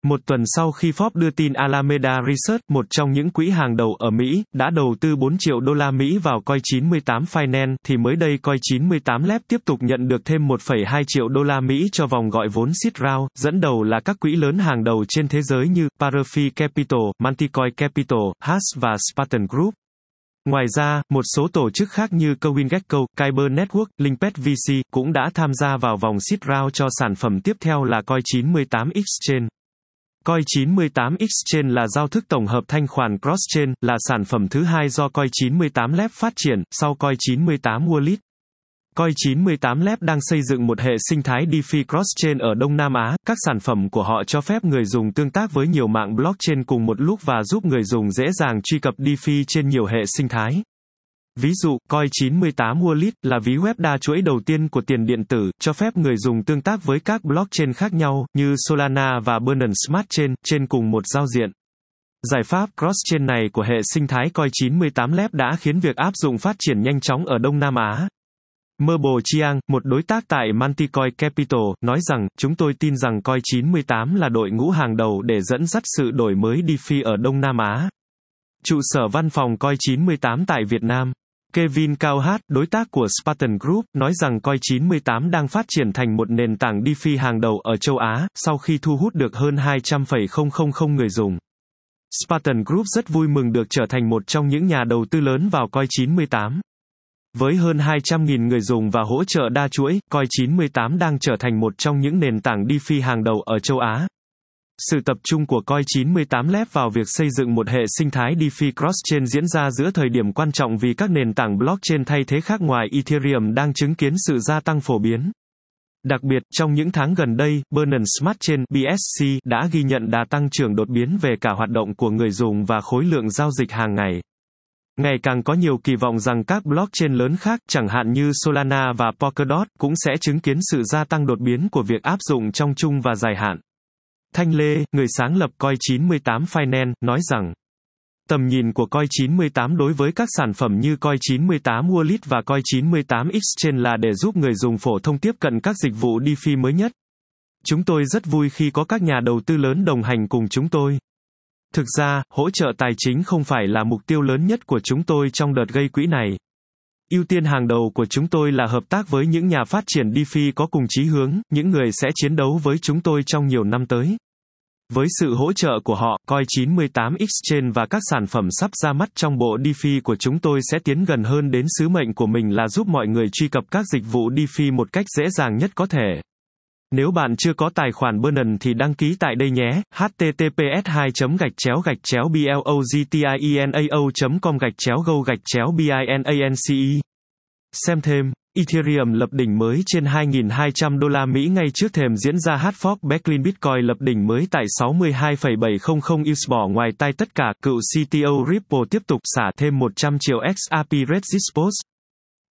Một tuần sau khi Forbes đưa tin Alameda Research, một trong những quỹ hàng đầu ở Mỹ, đã đầu tư 4 triệu đô la Mỹ vào Coin98 Finance, thì mới đây Coin98 Lab tiếp tục nhận được thêm 1,2 triệu đô la Mỹ cho vòng gọi vốn seed round, dẫn đầu là các quỹ lớn hàng đầu trên thế giới như Parafi Capital, Manticore Capital, Hash và Spartan Group. Ngoài ra, một số tổ chức khác như CoinGecko, Kyber Network, Linkpet VC cũng đã tham gia vào vòng seed round cho sản phẩm tiếp theo là Coin98 Exchange. Coin98 Exchange là giao thức tổng hợp thanh khoản cross-chain, là sản phẩm thứ hai do Coin98 Lab phát triển, sau Coin98 Wallet. Coin98 Lab đang xây dựng một hệ sinh thái DeFi cross-chain ở Đông Nam Á, các sản phẩm của họ cho phép người dùng tương tác với nhiều mạng blockchain cùng một lúc và giúp người dùng dễ dàng truy cập DeFi trên nhiều hệ sinh thái. Ví dụ, Coin98 Wallet là ví web đa chuỗi đầu tiên của tiền điện tử, cho phép người dùng tương tác với các blockchain khác nhau, như Solana và Binance Smart Chain, trên cùng một giao diện. Giải pháp cross-chain này của hệ sinh thái Coin98 Lab đã khiến việc áp dụng phát triển nhanh chóng ở Đông Nam Á. Merbo Chiang, một đối tác tại Manticore Capital, nói rằng, chúng tôi tin rằng Coin98 là đội ngũ hàng đầu để dẫn dắt sự đổi mới DeFi ở Đông Nam Á. Trụ sở văn phòng Coin98 tại Việt Nam. Kevin Cao Hát, đối tác của Spartan Group, nói rằng Coin98 đang phát triển thành một nền tảng DeFi hàng đầu ở châu Á, sau khi thu hút được hơn 200,000 người dùng. Spartan Group rất vui mừng được trở thành một trong những nhà đầu tư lớn vào Coin98. Với hơn 200.000 người dùng và hỗ trợ đa chuỗi, Coin98 đang trở thành một trong những nền tảng DeFi hàng đầu ở châu Á. Sự tập trung của Coin98 Lab vào việc xây dựng một hệ sinh thái DeFi cross-chain diễn ra giữa thời điểm quan trọng vì các nền tảng blockchain thay thế khác ngoài Ethereum đang chứng kiến sự gia tăng phổ biến. Đặc biệt, trong những tháng gần đây, Binance Smart Chain (BSC) đã ghi nhận đà tăng trưởng đột biến về cả hoạt động của người dùng và khối lượng giao dịch hàng ngày. Ngày càng có nhiều kỳ vọng rằng các blockchain lớn khác, chẳng hạn như Solana và Polkadot, cũng sẽ chứng kiến sự gia tăng đột biến của việc áp dụng trong trung và dài hạn. Thanh Lê, người sáng lập Coin98 Finance, nói rằng, tầm nhìn của Coin98 đối với các sản phẩm như Coin98 Wallet và Coin98 Exchange là để giúp người dùng phổ thông tiếp cận các dịch vụ DeFi mới nhất. Chúng tôi rất vui khi có các nhà đầu tư lớn đồng hành cùng chúng tôi. Thực ra, hỗ trợ tài chính không phải là mục tiêu lớn nhất của chúng tôi trong đợt gây quỹ này. Ưu tiên hàng đầu của chúng tôi là hợp tác với những nhà phát triển DeFi có cùng chí hướng, những người sẽ chiến đấu với chúng tôi trong nhiều năm tới. Với sự hỗ trợ của họ, Coin98 Exchange và các sản phẩm sắp ra mắt trong bộ DeFi của chúng tôi sẽ tiến gần hơn đến sứ mệnh của mình là giúp mọi người truy cập các dịch vụ DeFi một cách dễ dàng nhất có thể. Nếu bạn chưa có tài khoản Binance thì đăng ký tại đây nhé. https://blogtianao.com/go/binance. Xem thêm, Ethereum lập đỉnh mới trên 2.200 đô la Mỹ ngay trước thềm diễn ra hard fork. Backlink Bitcoin lập đỉnh mới tại 62,700 USD. Bỏ ngoài tai tất cả, cựu CTO Ripple tiếp tục xả thêm 100 triệu XRP Regis Post.